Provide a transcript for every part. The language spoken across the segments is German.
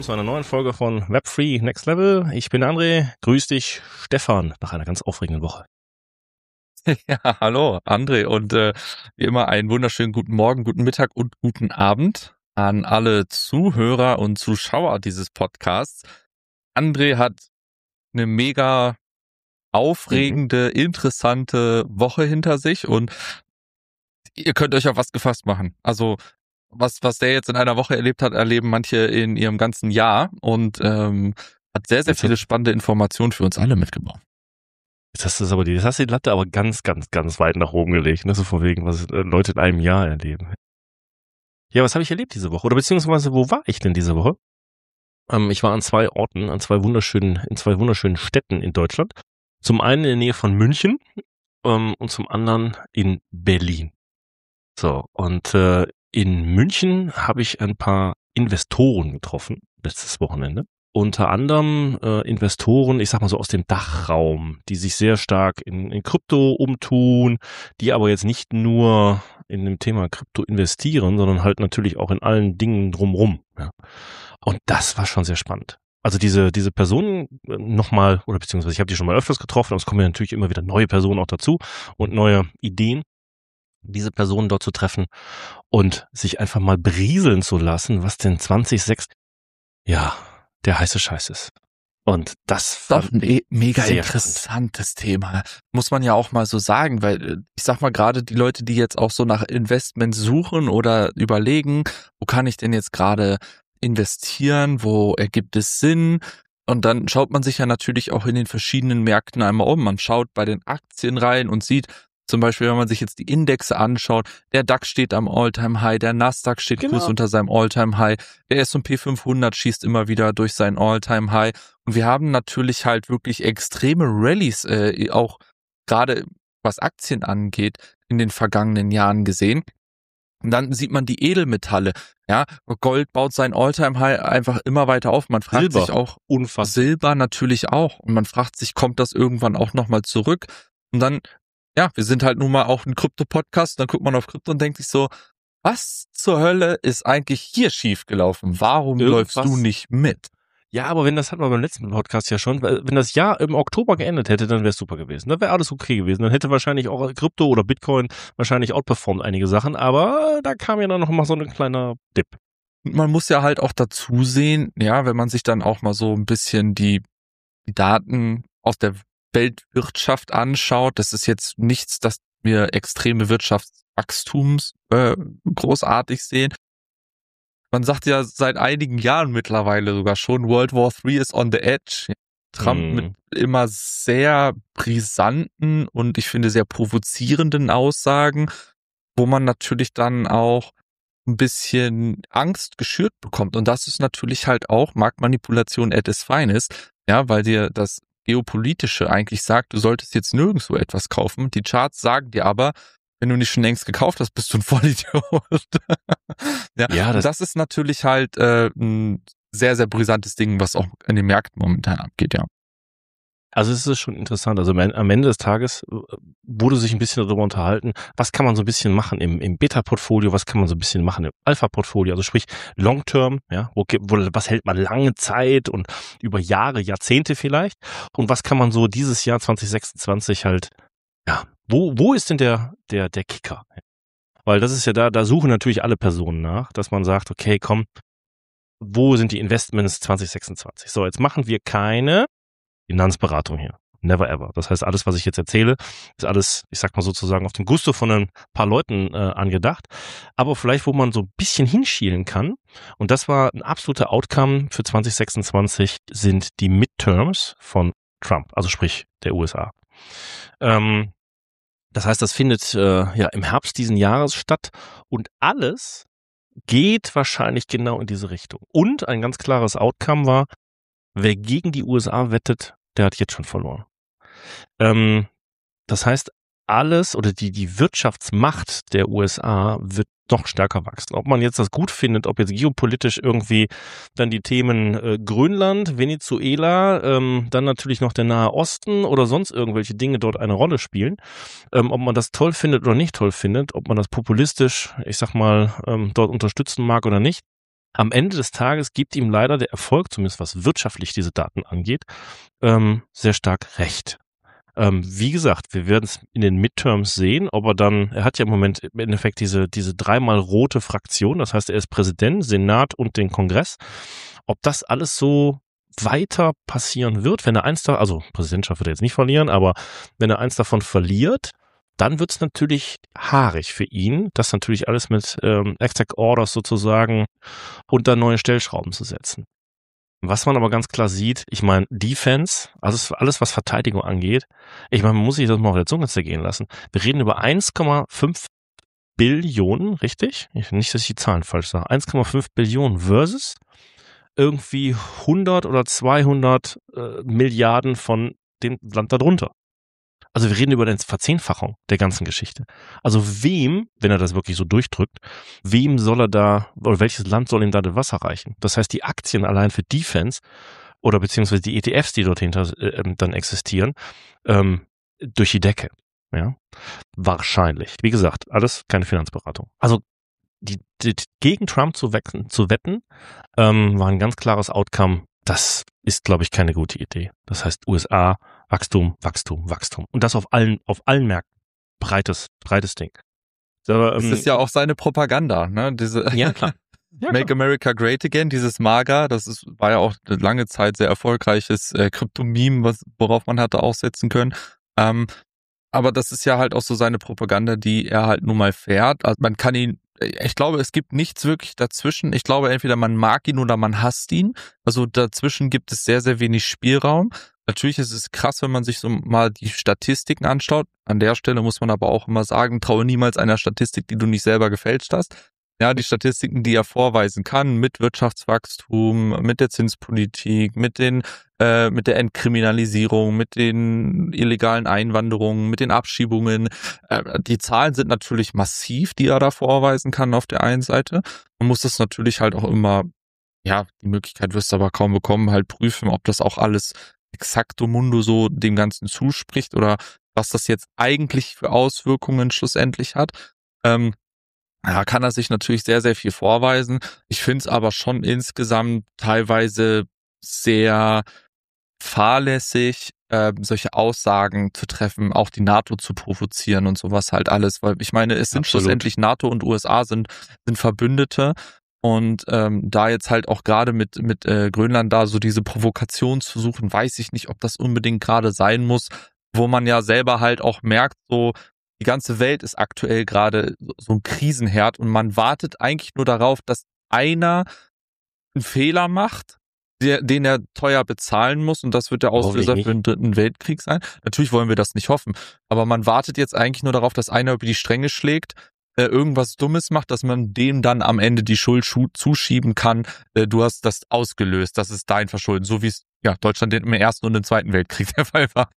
zu einer neuen Folge von Web3 Next Level. Ich bin André, grüß dich, Stefan, nach einer ganz aufregenden Woche. Ja, hallo André und wie immer einen wunderschönen guten Morgen, guten Mittag und guten Abend an alle Zuhörer und Zuschauer dieses Podcasts. André hat eine mega aufregende, interessante Woche hinter sich und ihr könnt euch auf was gefasst machen. Also was der jetzt in einer Woche erlebt hat, erleben manche in ihrem ganzen Jahr und hat sehr, sehr viele spannende Informationen für uns alle mitgebracht. Jetzt hast du die Latte aber ganz, ganz, ganz weit nach oben gelegt, ne? So von wegen, was Leute in einem Jahr erleben. Ja, was habe ich erlebt diese Woche? Oder beziehungsweise, wo war ich denn diese Woche? Ich war an zwei Orten, in zwei wunderschönen Städten in Deutschland. Zum einen in der Nähe von München und zum anderen in Berlin. So, und in München habe ich ein paar Investoren getroffen, letztes Wochenende. Unter anderem Investoren, ich sag mal so aus dem Dachraum, die sich sehr stark in Krypto umtun, die aber jetzt nicht nur in dem Thema Krypto investieren, sondern halt natürlich auch in allen Dingen drumrum. Ja. Und das war schon sehr spannend. Also diese Personen nochmal, oder beziehungsweise ich habe die schon mal öfters getroffen, aber es kommen ja natürlich immer wieder neue Personen auch dazu und neue Ideen, diese Personen dort zu treffen und sich einfach mal berieseln zu lassen, was denn 2026, ja, der heiße Scheiß ist. Und das fand ein mega sehr interessantes Thema. Muss man ja auch mal so sagen, weil ich sag mal gerade die Leute, die jetzt auch so nach Investments suchen oder überlegen, wo kann ich denn jetzt gerade investieren, wo ergibt es Sinn? Und dann schaut man sich ja natürlich auch in den verschiedenen Märkten einmal um. Man schaut bei den Aktien rein und sieht, zum Beispiel, wenn man sich jetzt die Indexe anschaut, der DAX steht am All-Time-High, der Nasdaq steht kurz unter seinem All-Time-High, der S&P 500 schießt immer wieder durch sein All-Time-High. Und wir haben natürlich halt wirklich extreme Rallyes, auch gerade was Aktien angeht, in den vergangenen Jahren gesehen. Und dann sieht man die Edelmetalle. Ja, Gold baut sein All-Time-High einfach immer weiter auf. Man fragt sich auch, unfassbar. Silber natürlich auch. Und man fragt sich, kommt das irgendwann auch nochmal zurück? Und dann, ja, wir sind halt nun mal auch ein Krypto-Podcast. Dann guckt man auf Krypto und denkt sich so, was zur Hölle ist eigentlich hier schiefgelaufen? Warum läufst du nicht mit? Ja, aber das hatten wir beim letzten Podcast ja schon, wenn das Jahr im Oktober geendet hätte, dann wäre es super gewesen. Dann wäre alles okay gewesen. Dann hätte wahrscheinlich auch Krypto oder Bitcoin wahrscheinlich outperformt einige Sachen, aber da kam ja dann noch mal so ein kleiner Dip. Man muss ja halt auch dazu sehen, ja, wenn man sich dann auch mal so ein bisschen die Daten aus der Weltwirtschaft anschaut, das ist jetzt nichts, dass wir extreme Wirtschaftswachstums großartig sehen. Man sagt ja seit einigen Jahren mittlerweile sogar schon, World War III is on the edge. Trump mit immer sehr brisanten und ich finde sehr provozierenden Aussagen, wo man natürlich dann auch ein bisschen Angst geschürt bekommt. Und das ist natürlich halt auch Marktmanipulation at its finest, ja, weil dir das Geopolitische eigentlich sagt, du solltest jetzt nirgendwo etwas kaufen. Die Charts sagen dir aber, wenn du nicht schon längst gekauft hast, bist du ein Vollidiot. Ja, das ist natürlich halt ein sehr, sehr brisantes Ding, was auch in den Märkten momentan abgeht, ja. Also es ist schon interessant. Also am Ende des Tages wurde sich ein bisschen darüber unterhalten, was kann man so ein bisschen machen im Beta-Portfolio, was kann man so ein bisschen machen im Alpha-Portfolio, also sprich Long-Term, ja, was hält man lange Zeit und über Jahre, Jahrzehnte vielleicht und was kann man so dieses Jahr 2026 halt, ja, wo ist denn der Kicker? Weil das ist ja da suchen natürlich alle Personen nach, dass man sagt, okay, komm, wo sind die Investments 2026? So, jetzt machen wir keine Finanzberatung hier. Never ever. Das heißt, alles, was ich jetzt erzähle, ist alles, ich sag mal sozusagen, auf dem Gusto von ein paar Leuten angedacht. Aber vielleicht, wo man so ein bisschen hinschielen kann, und das war ein absoluter Outcome für 2026, sind die Midterms von Trump, also sprich der USA. Das heißt, das findet ja im Herbst diesen Jahres statt und alles geht wahrscheinlich genau in diese Richtung. Und ein ganz klares Outcome war, wer gegen die USA wettet, der hat jetzt schon verloren. Das heißt, alles oder die Wirtschaftsmacht der USA wird noch stärker wachsen. Ob man jetzt das gut findet, ob jetzt geopolitisch irgendwie dann die Themen Grönland, Venezuela, dann natürlich noch der Nahe Osten oder sonst irgendwelche Dinge dort eine Rolle spielen. Ob man das toll findet oder nicht toll findet, ob man das populistisch, ich sag mal, dort unterstützen mag oder nicht. Am Ende des Tages gibt ihm leider der Erfolg, zumindest was wirtschaftlich diese Daten angeht, sehr stark recht. Wie gesagt, wir werden es in den Midterms sehen, ob er hat ja im Moment im Endeffekt diese dreimal rote Fraktion, das heißt, er ist Präsident, Senat und den Kongress. Ob das alles so weiter passieren wird, wenn er also Präsidentschaft wird er jetzt nicht verlieren, aber wenn er eins davon verliert, dann wird es natürlich haarig für ihn, das natürlich alles mit Exec Orders sozusagen unter neue Stellschrauben zu setzen. Was man aber ganz klar sieht, ich meine, Defense, also alles, was Verteidigung angeht, ich meine, man muss sich das mal auf der Zunge zergehen lassen. Wir reden über 1,5 Billionen, richtig? Nicht, dass ich die Zahlen falsch sage. 1,5 Billionen versus irgendwie 100 oder 200 Milliarden von dem Land darunter. Also wir reden über eine Verzehnfachung der ganzen Geschichte. Also wem, wenn er das wirklich so durchdrückt, wem soll er da, oder welches Land soll ihm da das Wasser reichen? Das heißt, die Aktien allein für Defense oder beziehungsweise die ETFs, die dort hinter dann existieren, durch die Decke. Ja, wahrscheinlich. Wie gesagt, alles keine Finanzberatung. Also die gegen Trump zu wetten, war ein ganz klares Outcome. Das ist, glaube ich, keine gute Idee. Das heißt, USA, Wachstum, Wachstum, Wachstum. Und das auf allen Märkten. Breites Ding. Aber, das ist ja auch seine Propaganda, ne? Ja, klar. Ja, Make America Great Again, dieses MAGA, war ja auch eine lange Zeit sehr erfolgreiches Krypto-Meme, worauf man hatte aufsetzen können. Aber das ist ja halt auch so seine Propaganda, die er halt nun mal fährt. Also man kann ihn, ich glaube, es gibt nichts wirklich dazwischen. Ich glaube, entweder man mag ihn oder man hasst ihn. Also dazwischen gibt es sehr, sehr wenig Spielraum. Natürlich ist es krass, wenn man sich so mal die Statistiken anschaut. An der Stelle muss man aber auch immer sagen, traue niemals einer Statistik, die du nicht selber gefälscht hast. Ja, die Statistiken, die er vorweisen kann, mit Wirtschaftswachstum, mit der Zinspolitik, mit der Entkriminalisierung, mit den illegalen Einwanderungen, mit den Abschiebungen. Die Zahlen sind natürlich massiv, die er da vorweisen kann auf der einen Seite. Man muss das natürlich halt auch immer, ja, die Möglichkeit wirst du aber kaum bekommen, halt prüfen, ob das auch alles exakto mundo so dem Ganzen zuspricht oder was das jetzt eigentlich für Auswirkungen schlussendlich hat. Ja, kann er sich natürlich sehr, sehr viel vorweisen. Ich finde es aber schon insgesamt teilweise sehr fahrlässig, solche Aussagen zu treffen, auch die NATO zu provozieren und sowas halt alles. Weil ich meine, es sind schlussendlich NATO und USA sind Verbündete. Und da jetzt halt auch gerade mit Grönland da so diese Provokation zu suchen, weiß ich nicht, ob das unbedingt gerade sein muss, wo man ja selber halt auch merkt, so die ganze Welt ist aktuell gerade so ein Krisenherd und man wartet eigentlich nur darauf, dass einer einen Fehler macht, den er teuer bezahlen muss und das wird der Auslöser für den 3. Weltkrieg sein. Natürlich wollen wir das nicht hoffen, aber man wartet jetzt eigentlich nur darauf, dass einer über die Stränge schlägt, irgendwas Dummes macht, dass man dem dann am Ende die Schuld zuschieben kann. Du hast das ausgelöst, das ist dein Verschulden, so wie es ja Deutschland im 1. und im 2. Weltkrieg der Fall war.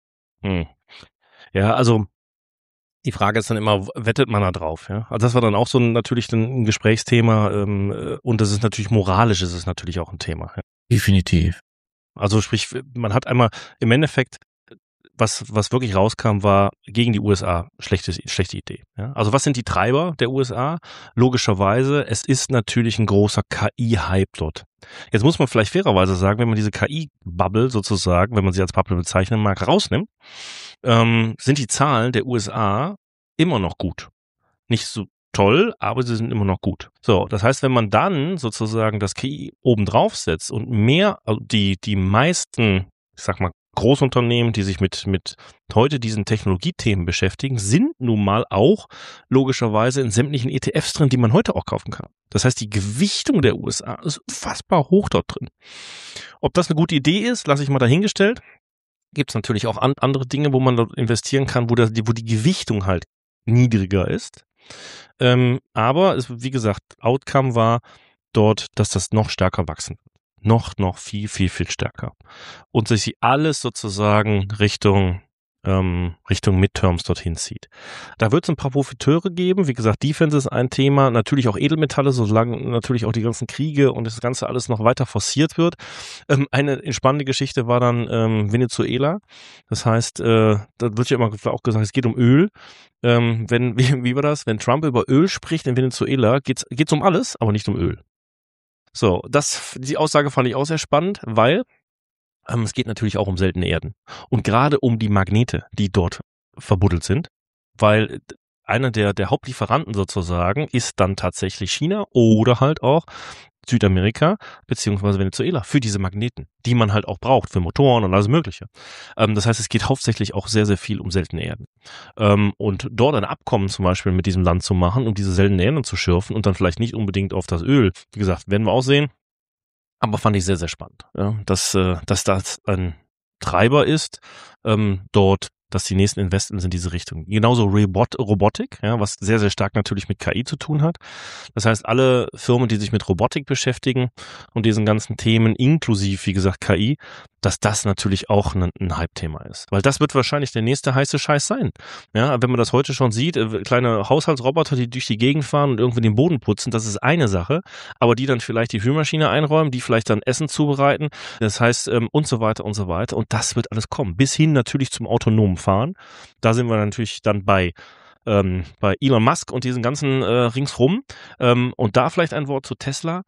Ja, also die Frage ist dann immer, wettet man da drauf? Ja? Also das war dann auch so natürlich ein Gesprächsthema und das ist natürlich moralisch, ist es natürlich auch ein Thema. Ja? Definitiv. Also sprich, man hat einmal im Endeffekt, was wirklich rauskam, war gegen die USA schlechte Idee. Ja? Also was sind die Treiber der USA? Logischerweise, es ist natürlich ein großer KI-Hype dort. Jetzt muss man vielleicht fairerweise sagen, wenn man diese KI-Bubble sozusagen, wenn man sie als Bubble bezeichnen mag, rausnimmt, sind die Zahlen der USA immer noch gut. Nicht so toll, aber sie sind immer noch gut. So, das heißt, wenn man dann sozusagen das KI oben drauf setzt und mehr, also die meisten, ich sag mal, Großunternehmen, die sich mit heute diesen Technologiethemen beschäftigen, sind nun mal auch logischerweise in sämtlichen ETFs drin, die man heute auch kaufen kann. Das heißt, die Gewichtung der USA ist unfassbar hoch dort drin. Ob das eine gute Idee ist, lasse ich mal dahingestellt. Gibt es natürlich auch andere Dinge, wo man dort investieren kann, wo die Gewichtung halt niedriger ist. Aber wie gesagt, Outcome war dort, dass das noch stärker wachsen wird. Noch viel, viel, viel stärker. Und sich alles sozusagen Richtung Midterms dorthin zieht. Da wird es ein paar Profiteure geben. Wie gesagt, Defense ist ein Thema. Natürlich auch Edelmetalle, solange natürlich auch die ganzen Kriege und das Ganze alles noch weiter forciert wird. Eine spannende Geschichte war dann Venezuela. Das heißt, da wird ja immer auch gesagt, es geht um Öl. Wie war das? Wenn Trump über Öl spricht in Venezuela, geht's um alles, aber nicht um Öl. So, die Aussage fand ich auch sehr spannend, weil es geht natürlich auch um seltene Erden. Und gerade um die Magnete, die dort verbuddelt sind, weil einer der Hauptlieferanten sozusagen ist dann tatsächlich China oder halt auch Südamerika beziehungsweise Venezuela für diese Magneten, die man halt auch braucht für Motoren und alles Mögliche. Das heißt, es geht hauptsächlich auch sehr, sehr viel um seltene Erden. Und dort ein Abkommen zum Beispiel mit diesem Land zu machen, um diese seltenen Erden zu schürfen und dann vielleicht nicht unbedingt auf das Öl. Wie gesagt, werden wir auch sehen. Aber fand ich sehr, sehr spannend, ja, dass das ein Treiber ist, dort, dass die nächsten Investments in diese Richtung. Genauso Robotik, ja, was sehr, sehr stark natürlich mit KI zu tun hat. Das heißt, alle Firmen, die sich mit Robotik beschäftigen und diesen ganzen Themen, inklusive, wie gesagt, KI, dass das natürlich auch ein Hype-Thema ist. Weil das wird wahrscheinlich der nächste heiße Scheiß sein. Ja, wenn man das heute schon sieht, kleine Haushaltsroboter, die durch die Gegend fahren und irgendwie den Boden putzen, das ist eine Sache, aber die dann vielleicht die Spülmaschine einräumen, die vielleicht dann Essen zubereiten, das heißt und so weiter und so weiter. Und das wird alles kommen, bis hin natürlich zum autonomen Fahren. Da sind wir natürlich dann bei Elon Musk und diesen ganzen ringsrum. Und da vielleicht ein Wort zu Tesla,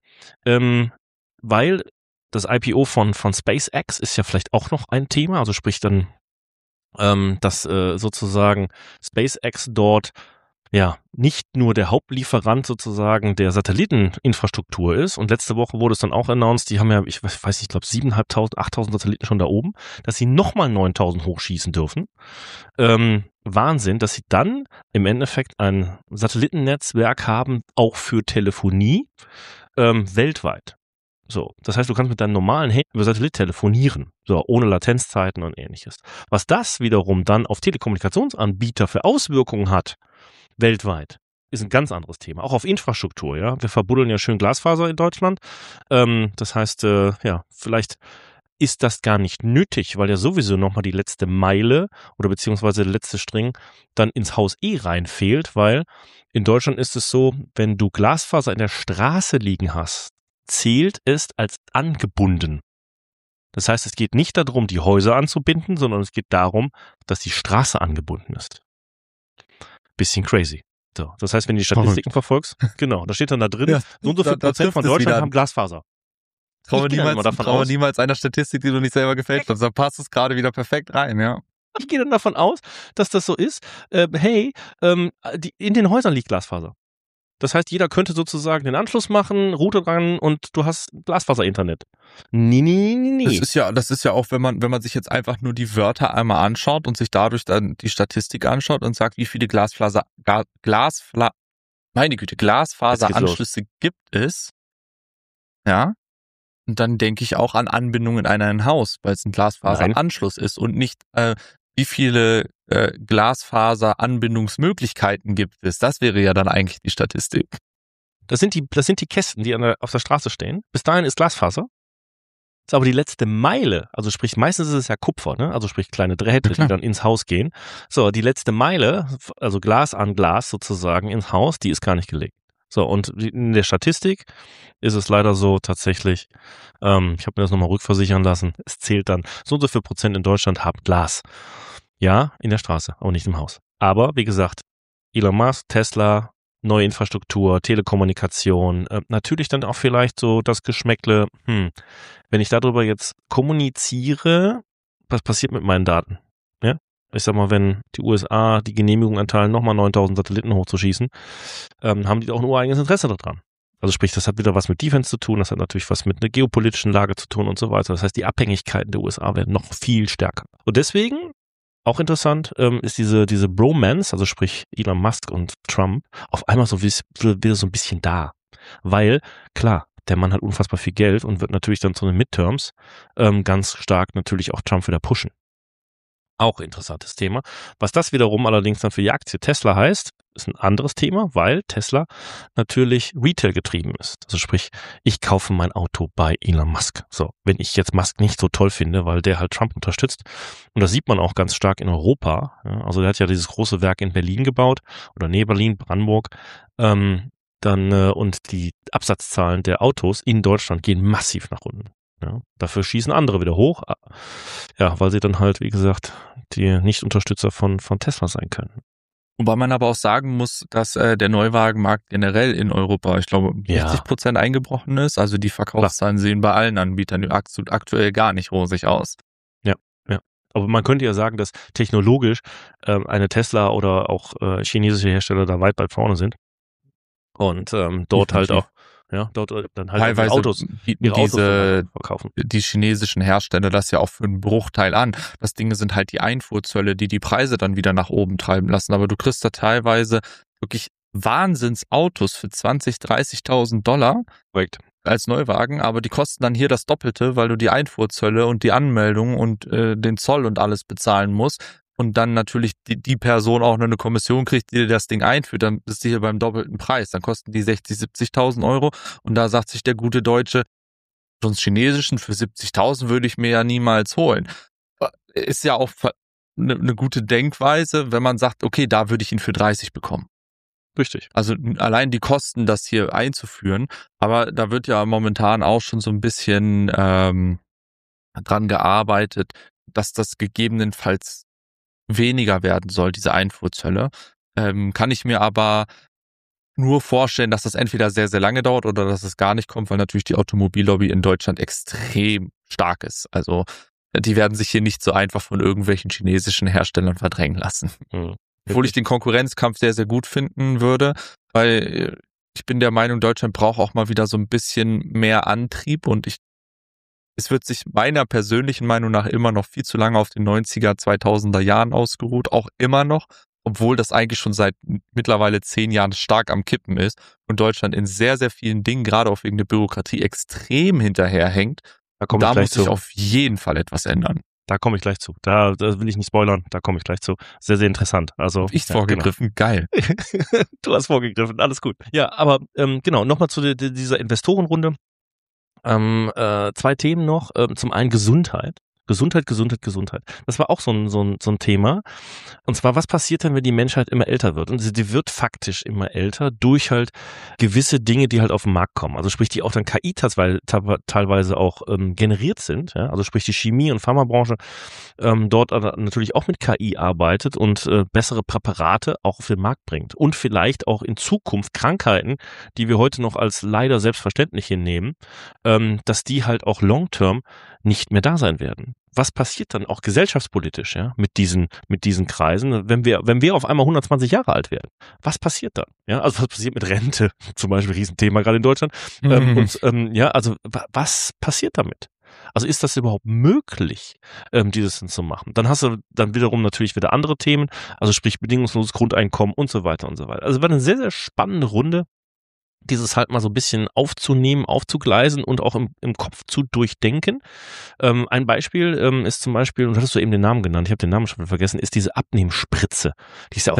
weil das IPO von SpaceX ist ja vielleicht auch noch ein Thema, also sprich dann, dass sozusagen SpaceX dort ja nicht nur der Hauptlieferant sozusagen der Satelliteninfrastruktur ist. Und letzte Woche wurde es dann auch announced, die haben ja, ich weiß nicht, ich glaube 7.500, 8.000 Satelliten schon da oben, dass sie nochmal 9.000 hochschießen dürfen. Wahnsinn, dass sie dann im Endeffekt ein Satellitennetzwerk haben, auch für Telefonie, weltweit. So, das heißt, du kannst mit deinem normalen Handy über Satellit telefonieren, so ohne Latenzzeiten und ähnliches. Was das wiederum dann auf Telekommunikationsanbieter für Auswirkungen hat, weltweit, ist ein ganz anderes Thema. Auch auf Infrastruktur, ja. Wir verbuddeln ja schön Glasfaser in Deutschland. Das heißt, ja, vielleicht ist das gar nicht nötig, weil ja sowieso nochmal die letzte Meile oder beziehungsweise der letzte String dann ins Haus rein fehlt, weil in Deutschland ist es so, wenn du Glasfaser in der Straße liegen hast, zählt es als angebunden. Das heißt, es geht nicht darum, die Häuser anzubinden, sondern es geht darum, dass die Straße angebunden ist. Bisschen crazy. So, das heißt, wenn du die Statistiken verfolgst, genau, da steht dann da drin, Ja, so und so viel Prozent von Deutschland haben Glasfaser. Trauen wir niemals einer Statistik, die du nicht selber gefälscht hast. Da passt es gerade wieder perfekt rein, ja. Ich gehe dann davon aus, dass das so ist, in den Häusern liegt Glasfaser. Das heißt, jeder könnte sozusagen den Anschluss machen, Router dran und du hast Glasfaser-Internet. Nee. Das ist ja auch, wenn man sich jetzt einfach nur die Wörter einmal anschaut und sich dadurch dann die Statistik anschaut und sagt, wie viele Glasfaseranschlüsse gibt es. Ja. Und dann denke ich auch an Anbindungen in ein Haus, weil es ein Glasfaseranschluss ist und nicht, wie viele Glasfaseranbindungsmöglichkeiten gibt es. Das wäre ja dann eigentlich die Statistik. Das sind die Kästen, die auf der Straße stehen. Bis dahin ist Glasfaser. Das ist aber die letzte Meile, also sprich, meistens ist es ja Kupfer, ne? Also sprich kleine Drähte, die dann ins Haus gehen. So, die letzte Meile, also Glas an Glas sozusagen ins Haus, die ist gar nicht gelegt. So, und in der Statistik ist es leider so tatsächlich, ich habe mir das nochmal rückversichern lassen, es zählt dann, so und so viel Prozent in Deutschland haben Glas. Ja, in der Straße, aber nicht im Haus. Aber, wie gesagt, Elon Musk, Tesla, neue Infrastruktur, Telekommunikation, natürlich dann auch vielleicht so das Geschmäckle, wenn ich darüber jetzt kommuniziere, was passiert mit meinen Daten? Ja? Ich sag mal, wenn die USA die Genehmigung erteilen, nochmal 9.000 Satelliten hochzuschießen, haben die auch ein ureigenes Interesse daran. Also sprich, das hat wieder was mit Defense zu tun, das hat natürlich was mit einer geopolitischen Lage zu tun und so weiter. Das heißt, die Abhängigkeiten der USA werden noch viel stärker. Und deswegen, auch interessant, ist diese Bromance, also sprich Elon Musk und Trump, auf einmal so wieder so ein bisschen da. Weil, klar, der Mann hat unfassbar viel Geld und wird natürlich dann zu den Midterms ganz stark natürlich auch Trump wieder pushen. Auch interessantes Thema. Was das wiederum allerdings dann für die Aktie Tesla heißt, ist ein anderes Thema, weil Tesla natürlich Retail getrieben ist. Also sprich, ich kaufe mein Auto bei Elon Musk. So, wenn ich jetzt Musk nicht so toll finde, weil der halt Trump unterstützt, und das sieht man auch ganz stark in Europa, ja, also der hat ja dieses große Werk in Berlin gebaut, oder nähe Berlin, Brandenburg, und die Absatzzahlen der Autos in Deutschland gehen massiv nach unten. Ja, dafür schießen andere wieder hoch, ja, weil sie dann halt, wie gesagt, die Nicht-Unterstützer von Tesla sein können. Wobei man aber auch sagen muss, dass der Neuwagenmarkt generell in Europa, ich glaube, 60% eingebrochen ist. Also die Verkaufszahlen sehen bei allen Anbietern aktuell gar nicht rosig aus. Ja. Aber man könnte ja sagen, dass technologisch eine Tesla oder auch chinesische Hersteller da weit vorne sind. Und dort halt auch, dort dann halt teilweise Autos, bieten Autos verkaufen. Die chinesischen Hersteller das ja auch für einen Bruchteil an. Das Ding sind halt die Einfuhrzölle, die Preise dann wieder nach oben treiben lassen. Aber du kriegst da teilweise wirklich Wahnsinnsautos für 20.000, 30.000 Dollar. Korrekt. Als Neuwagen, aber die kosten dann hier das Doppelte, weil du die Einfuhrzölle und die Anmeldung und den Zoll und alles bezahlen musst. Und dann natürlich die Person auch noch eine Kommission kriegt, die dir das Ding einführt, dann bist du hier beim doppelten Preis. Dann kosten die 60.000, 70.000 Euro. Und da sagt sich der gute Deutsche, so einen chinesischen für 70.000 würde ich mir ja niemals holen. Ist ja auch eine gute Denkweise, wenn man sagt, okay, da würde ich ihn für 30 bekommen. Richtig. Also allein die Kosten, das hier einzuführen, aber da wird ja momentan auch schon so ein bisschen dran gearbeitet, dass das gegebenenfalls weniger werden soll, diese Einfuhrzölle. Kann ich mir aber nur vorstellen, dass das entweder sehr, sehr lange dauert oder dass es gar nicht kommt, weil natürlich die Automobillobby in Deutschland extrem stark ist. Also die werden sich hier nicht so einfach von irgendwelchen chinesischen Herstellern verdrängen lassen. Obwohl ich den Konkurrenzkampf sehr, sehr gut finden würde, weil ich bin der Meinung, Deutschland braucht auch mal wieder so ein bisschen mehr Antrieb und es wird sich meiner persönlichen Meinung nach immer noch viel zu lange auf den 90er, 2000er Jahren ausgeruht, auch immer noch, obwohl das eigentlich schon seit mittlerweile 10 Jahren stark am Kippen ist und Deutschland in sehr, sehr vielen Dingen, gerade auch wegen der Bürokratie, extrem hinterherhängt. Da muss sich auf jeden Fall etwas ändern. Da komme ich gleich zu. Da will ich nicht spoilern, da komme ich gleich zu. Sehr, sehr interessant. Also ich vorgegriffen, genau. Geil. Du hast vorgegriffen, alles gut. Ja, aber genau, nochmal zu dieser Investorenrunde. 2 Themen noch. Zum einen Gesundheit. Gesundheit. Das war auch so ein Thema. Und zwar, was passiert denn, wenn die Menschheit immer älter wird? Und sie wird faktisch immer älter durch halt gewisse Dinge, die halt auf den Markt kommen. Also sprich, die auch dann KI teilweise auch generiert sind. Ja? Also sprich, die Chemie- und Pharmabranche dort natürlich auch mit KI arbeitet und bessere Präparate auch auf den Markt bringt. Und vielleicht auch in Zukunft Krankheiten, die wir heute noch als leider selbstverständlich hinnehmen, dass die halt auch long-term nicht mehr da sein werden. Was passiert dann auch gesellschaftspolitisch, ja, mit diesen Kreisen, wenn wir auf einmal 120 Jahre alt werden? Was passiert dann? Ja, also was passiert mit Rente? Zum Beispiel Riesenthema gerade in Deutschland. Also was passiert damit? Also ist das überhaupt möglich, dieses zu machen? Dann hast du dann wiederum natürlich wieder andere Themen, also sprich bedingungsloses Grundeinkommen und so weiter und so weiter. Also war eine sehr, sehr spannende Runde, dieses halt mal so ein bisschen aufzunehmen, aufzugleisen und auch im Kopf zu durchdenken. Ein Beispiel ist zum Beispiel, und hattest du eben den Namen genannt, ich habe den Namen schon vergessen, ist diese Abnehmspritze. Die ist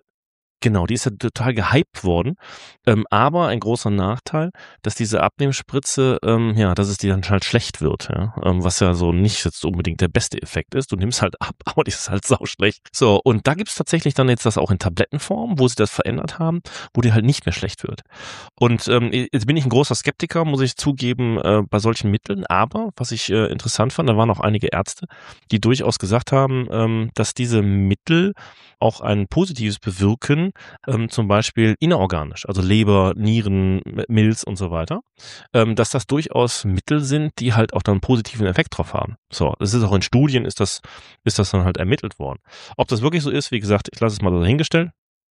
ja total gehypt worden. Aber ein großer Nachteil, dass diese Abnehmspritze, dass es dir dann halt schlecht wird, ja. Was ja so nicht jetzt unbedingt der beste Effekt ist. Du nimmst halt ab, aber die ist halt sauschlecht. So, und da gibt's tatsächlich dann jetzt das auch in Tablettenform, wo sie das verändert haben, wo dir halt nicht mehr schlecht wird. Und jetzt bin ich ein großer Skeptiker, muss ich zugeben, bei solchen Mitteln. Aber was ich interessant fand, da waren auch einige Ärzte, die durchaus gesagt haben, dass diese Mittel auch ein positives bewirken, zum Beispiel innerorganisch, also Leber, Nieren, Milz und so weiter, dass das durchaus Mittel sind, die halt auch dann einen positiven Effekt drauf haben. So, das ist auch in Studien ist das dann halt ermittelt worden. Ob das wirklich so ist, wie gesagt, ich lasse es mal so dahingestellt.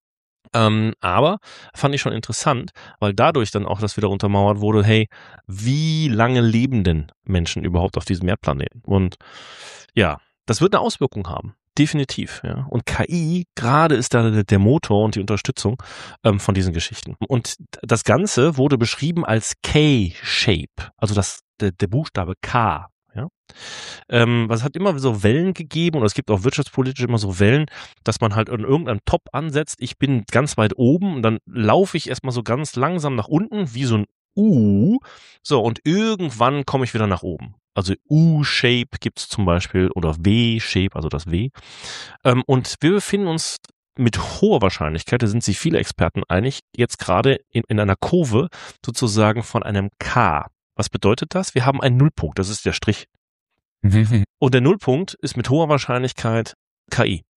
Aber fand ich schon interessant, weil dadurch dann auch das wieder untermauert wurde, hey, wie lange leben denn Menschen überhaupt auf diesem Erdplaneten? Und ja, das wird eine Auswirkung haben. Definitiv, ja. Und KI gerade ist da der Motor und die Unterstützung von diesen Geschichten. Und das Ganze wurde beschrieben als K-Shape, also der Buchstabe K. Ja. Es hat immer so Wellen gegeben und es gibt auch wirtschaftspolitisch immer so Wellen, dass man halt in irgendeinem Top ansetzt. Ich bin ganz weit oben und dann laufe ich erstmal so ganz langsam nach unten, wie so ein U. So, und irgendwann komme ich wieder nach oben. Also U-Shape gibt's zum Beispiel oder W-Shape, also das W. Und wir befinden uns mit hoher Wahrscheinlichkeit, da sind sich viele Experten einig, jetzt gerade in einer Kurve sozusagen von einem K. Was bedeutet das? Wir haben einen Nullpunkt, das ist der Strich. Und der Nullpunkt ist mit hoher Wahrscheinlichkeit KI.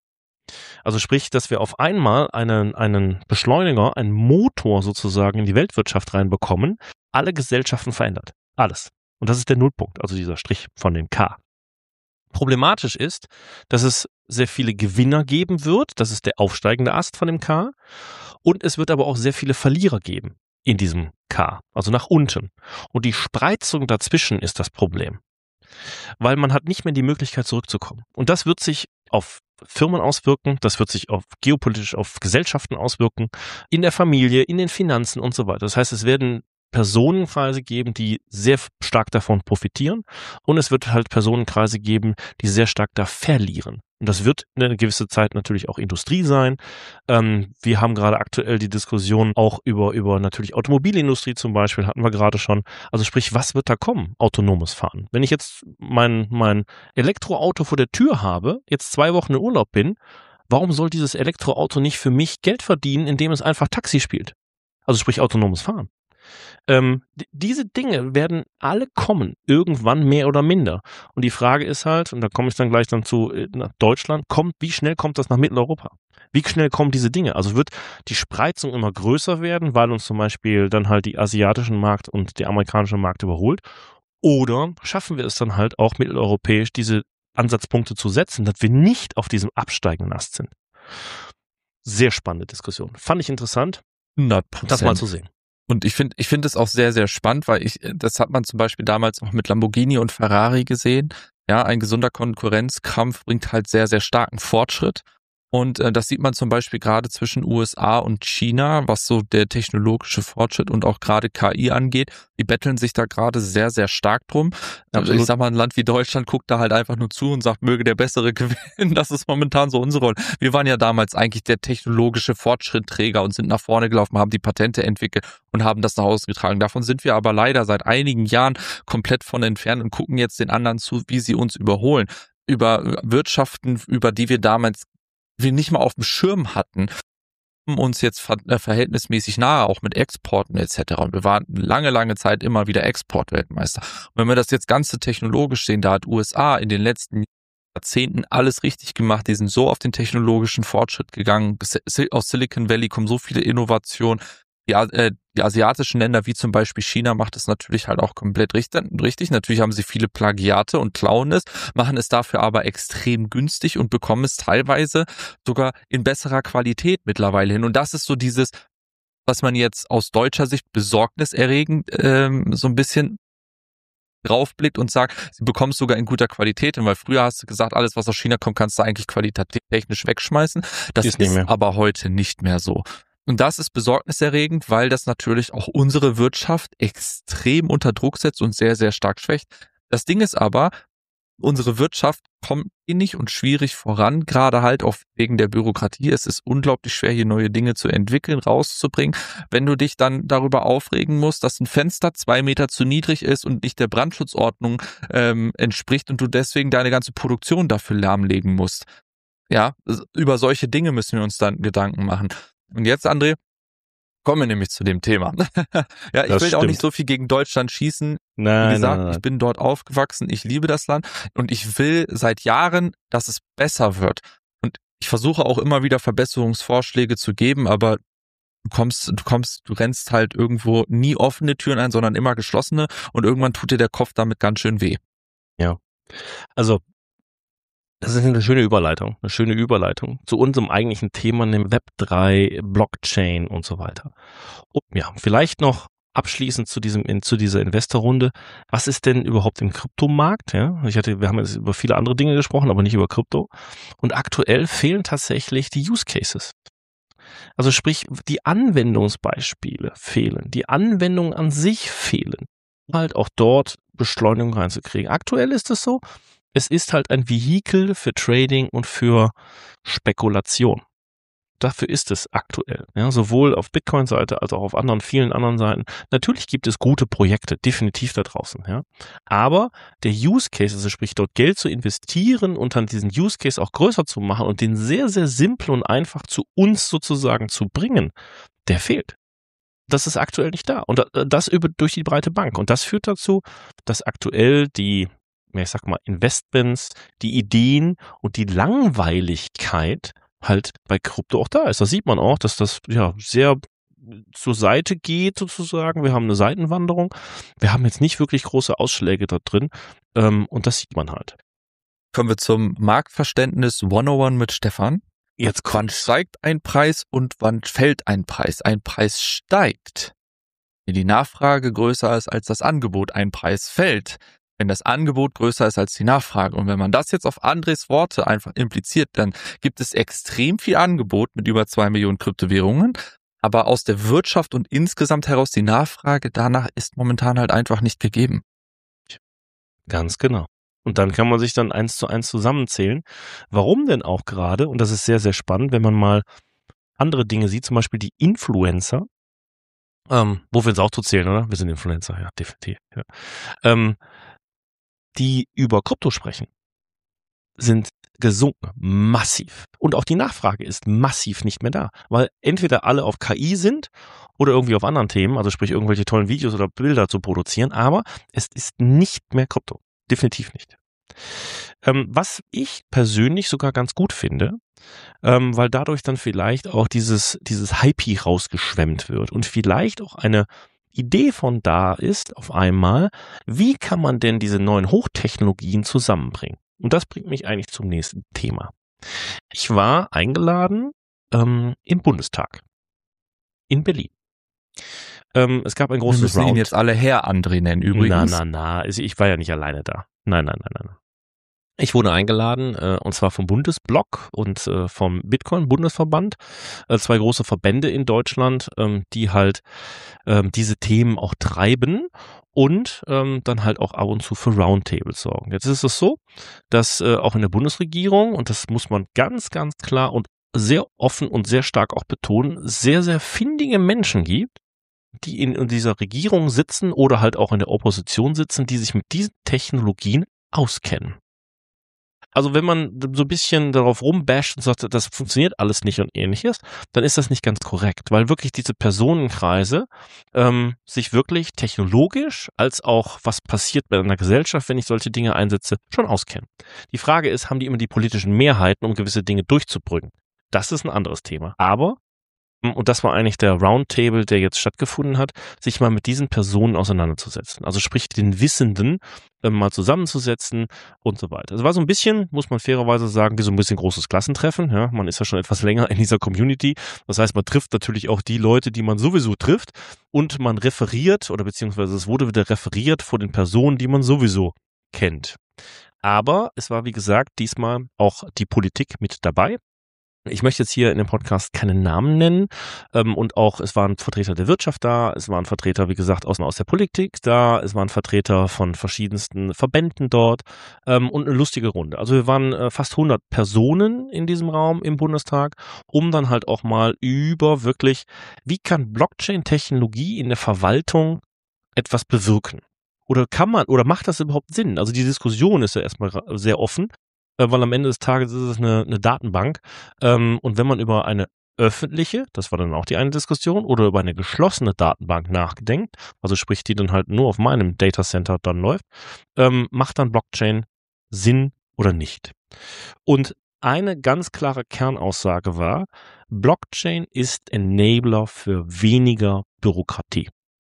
Also sprich, dass wir auf einmal einen Beschleuniger, einen Motor sozusagen in die Weltwirtschaft reinbekommen, alle Gesellschaften verändert. Alles. Und das ist der Nullpunkt, also dieser Strich von dem K. Problematisch ist, dass es sehr viele Gewinner geben wird, das ist der aufsteigende Ast von dem K, und es wird aber auch sehr viele Verlierer geben in diesem K, also nach unten. Und die Spreizung dazwischen ist das Problem, weil man hat nicht mehr die Möglichkeit zurückzukommen. Und das wird sich auf Firmen auswirken, das wird sich auf geopolitisch auf Gesellschaften auswirken, in der Familie, in den Finanzen und so weiter. Das heißt, es werden Personenkreise geben, die sehr stark davon profitieren, und es wird halt Personenkreise geben, die sehr stark da verlieren. Und das wird eine gewisse Zeit natürlich auch Industrie sein. Wir haben gerade aktuell die Diskussion auch über natürlich Automobilindustrie zum Beispiel, hatten wir gerade schon. Also sprich, was wird da kommen? Autonomes Fahren. Wenn ich jetzt mein Elektroauto vor der Tür habe, jetzt 2 Wochen in Urlaub bin, warum soll dieses Elektroauto nicht für mich Geld verdienen, indem es einfach Taxi spielt? Also sprich autonomes Fahren. Diese Dinge werden alle kommen, irgendwann mehr oder minder. Und die Frage ist halt, und da komme ich dann gleich zu nach Deutschland, wie schnell kommt das nach Mitteleuropa? Wie schnell kommen diese Dinge? Also wird die Spreizung immer größer werden, weil uns zum Beispiel dann halt die asiatischen Markt und der amerikanische Markt überholt? Oder schaffen wir es dann halt auch mitteleuropäisch, diese Ansatzpunkte zu setzen, dass wir nicht auf diesem absteigenden Ast sind? Sehr spannende Diskussion. Fand ich interessant, 100%. das mal zu sehen. Und ich finde es auch sehr, sehr spannend, weil das hat man zum Beispiel damals auch mit Lamborghini und Ferrari gesehen. Ja, ein gesunder Konkurrenzkampf bringt halt sehr, sehr starken Fortschritt. Und das sieht man zum Beispiel gerade zwischen USA und China, was so der technologische Fortschritt und auch gerade KI angeht. Die betteln sich da gerade sehr, sehr stark drum. Also ich sag mal, ein Land wie Deutschland guckt da halt einfach nur zu und sagt, möge der Bessere gewinnen. Das ist momentan so unsere Rolle. Wir waren ja damals eigentlich der technologische Fortschrittträger und sind nach vorne gelaufen, haben die Patente entwickelt und haben das nach Hause getragen. Davon sind wir aber leider seit einigen Jahren komplett von entfernt und gucken jetzt den anderen zu, wie sie uns überholen. Über Wirtschaften, über die wir nicht mal auf dem Schirm hatten, uns jetzt verhältnismäßig nahe, auch mit Exporten etc. Und wir waren lange, lange Zeit immer wieder Exportweltmeister. Und wenn wir das jetzt ganze technologisch sehen, da hat USA in den letzten Jahrzehnten alles richtig gemacht. Die sind so auf den technologischen Fortschritt gegangen. Aus Silicon Valley kommen so viele Innovationen. Die asiatischen Länder, wie zum Beispiel China, macht es natürlich halt auch komplett richtig. Natürlich haben sie viele Plagiate und klauen es, machen es dafür aber extrem günstig und bekommen es teilweise sogar in besserer Qualität mittlerweile hin. Und das ist so dieses, was man jetzt aus deutscher Sicht besorgniserregend so ein bisschen draufblickt und sagt, sie bekommen es sogar in guter Qualität hin, weil früher hast du gesagt, alles, was aus China kommt, kannst du eigentlich qualitativ technisch wegschmeißen. Das ist aber heute nicht mehr so. Und das ist besorgniserregend, weil das natürlich auch unsere Wirtschaft extrem unter Druck setzt und sehr, sehr stark schwächt. Das Ding ist aber, unsere Wirtschaft kommt wenig und schwierig voran, gerade halt auch wegen der Bürokratie. Es ist unglaublich schwer, hier neue Dinge zu entwickeln, rauszubringen. Wenn du dich dann darüber aufregen musst, dass ein Fenster 2 Meter zu niedrig ist und nicht der Brandschutzordnung entspricht und du deswegen deine ganze Produktion dafür lahmlegen musst. Ja, über solche Dinge müssen wir uns dann Gedanken machen. Und jetzt, André, kommen wir nämlich zu dem Thema. Ja, ich will auch nicht so viel gegen Deutschland schießen. Wie gesagt, ich bin dort aufgewachsen, ich liebe das Land und ich will seit Jahren, dass es besser wird. Und ich versuche auch immer wieder Verbesserungsvorschläge zu geben, aber du rennst halt irgendwo nie offene Türen ein, sondern immer geschlossene und irgendwann tut dir der Kopf damit ganz schön weh. Ja, also das ist eine schöne Überleitung zu unserem eigentlichen Thema, dem Web3, Blockchain und so weiter. Und ja, vielleicht noch abschließend zu dieser Investorrunde. Was ist denn überhaupt im Kryptomarkt? Ja, wir haben jetzt über viele andere Dinge gesprochen, aber nicht über Krypto. Und aktuell fehlen tatsächlich die Use Cases. Also sprich, die Anwendungsbeispiele fehlen. Die Anwendungen an sich fehlen. Halt auch dort Beschleunigung reinzukriegen. Aktuell ist es so, es ist halt ein Vehikel für Trading und für Spekulation. Dafür ist es aktuell. Ja, sowohl auf Bitcoin-Seite als auch auf vielen anderen Seiten. Natürlich gibt es gute Projekte, definitiv da draußen. Ja. Aber der Use Case, also sprich dort Geld zu investieren und dann diesen Use Case auch größer zu machen und den sehr, sehr simpel und einfach zu uns sozusagen zu bringen, der fehlt. Das ist aktuell nicht da. Und das durch die breite Bank. Und das führt dazu, dass aktuell ich sag mal, Investments, die Ideen und die Langweiligkeit halt bei Krypto auch da ist. Da sieht man auch, dass das ja sehr zur Seite geht sozusagen. Wir haben eine Seitenwanderung. Wir haben jetzt nicht wirklich große Ausschläge da drin. Und das sieht man halt. Kommen wir zum Marktverständnis 101 mit Stefan. Jetzt Wann kommt's. steigt ein Preis und wann fällt ein Preis? Ein Preis steigt, wenn die Nachfrage größer ist als das Angebot. Ein Preis fällt, wenn das Angebot größer ist als die Nachfrage. Und wenn man das jetzt auf Andres Worte einfach impliziert, dann gibt es extrem viel Angebot mit über 2 Millionen Kryptowährungen. Aber aus der Wirtschaft und insgesamt heraus die Nachfrage danach ist momentan halt einfach nicht gegeben. Ganz genau. Und dann kann man sich dann 1:1 zusammenzählen. Warum denn auch gerade? Und das ist sehr, sehr spannend, wenn man mal andere Dinge sieht, zum Beispiel die Influencer, wo wir uns auch zu zählen, oder? Wir sind Influencer, ja, definitiv. Ja. Die über Krypto sprechen, sind gesunken, massiv. Und auch die Nachfrage ist massiv nicht mehr da, weil entweder alle auf KI sind oder irgendwie auf anderen Themen, also sprich irgendwelche tollen Videos oder Bilder zu produzieren, aber es ist nicht mehr Krypto. Definitiv nicht. Was ich persönlich sogar ganz gut finde, weil dadurch dann vielleicht auch dieses Hype rausgeschwemmt wird und vielleicht auch eine Idee von da ist auf einmal, wie kann man denn diese neuen Hochtechnologien zusammenbringen? Und das bringt mich eigentlich zum nächsten Thema. Ich war eingeladen im Bundestag in Berlin. Es gab ein großes Wir müssen ihn jetzt alle Herr André nennen übrigens. Ich war ja nicht alleine da. Nein. Ich wurde eingeladen, und zwar vom Bundesblock und vom Bitcoin-Bundesverband, 2 große Verbände in Deutschland, die halt diese Themen auch treiben und dann halt auch ab und zu für Roundtables sorgen. Jetzt ist es so, dass auch in der Bundesregierung, und das muss man ganz, ganz klar und sehr offen und sehr stark auch betonen, sehr, sehr findige Menschen gibt, die in dieser Regierung sitzen oder halt auch in der Opposition sitzen, die sich mit diesen Technologien auskennen. Also wenn man so ein bisschen darauf rumbasht und sagt, das funktioniert alles nicht und ähnliches, dann ist das nicht ganz korrekt, weil wirklich diese Personenkreise sich wirklich technologisch als auch was passiert bei einer Gesellschaft, wenn ich solche Dinge einsetze, schon auskennen. Die Frage ist, haben die immer die politischen Mehrheiten, um gewisse Dinge durchzubringen? Das ist ein anderes Thema. Aber und das war eigentlich der Roundtable, der jetzt stattgefunden hat, sich mal mit diesen Personen auseinanderzusetzen. Also sprich, den Wissenden mal zusammenzusetzen und so weiter. Also war so ein bisschen, muss man fairerweise sagen, wie so ein bisschen großes Klassentreffen. Ja, man ist ja schon etwas länger in dieser Community. Das heißt, man trifft natürlich auch die Leute, die man sowieso trifft und man referiert oder beziehungsweise es wurde wieder referiert vor den Personen, die man sowieso kennt. Aber es war, wie gesagt, diesmal auch die Politik mit dabei. Ich möchte jetzt hier in dem Podcast keine Namen nennen und auch es waren Vertreter der Wirtschaft da, es waren Vertreter, wie gesagt, aus der Politik da, es waren Vertreter von verschiedensten Verbänden dort und eine lustige Runde. Also wir waren fast 100 Personen in diesem Raum im Bundestag, um dann halt auch mal über wirklich, wie kann Blockchain-Technologie in der Verwaltung etwas bewirken? Oder macht das überhaupt Sinn? Also die Diskussion ist ja erstmal sehr offen. Weil am Ende des Tages ist es eine Datenbank. Und wenn man über eine öffentliche, das war dann auch die eine Diskussion, oder über eine geschlossene Datenbank nachdenkt, also sprich, die dann halt nur auf meinem Datacenter dann läuft, macht dann Blockchain Sinn oder nicht? Und eine ganz klare Kernaussage war, Blockchain ist Enabler für weniger Bürokratie.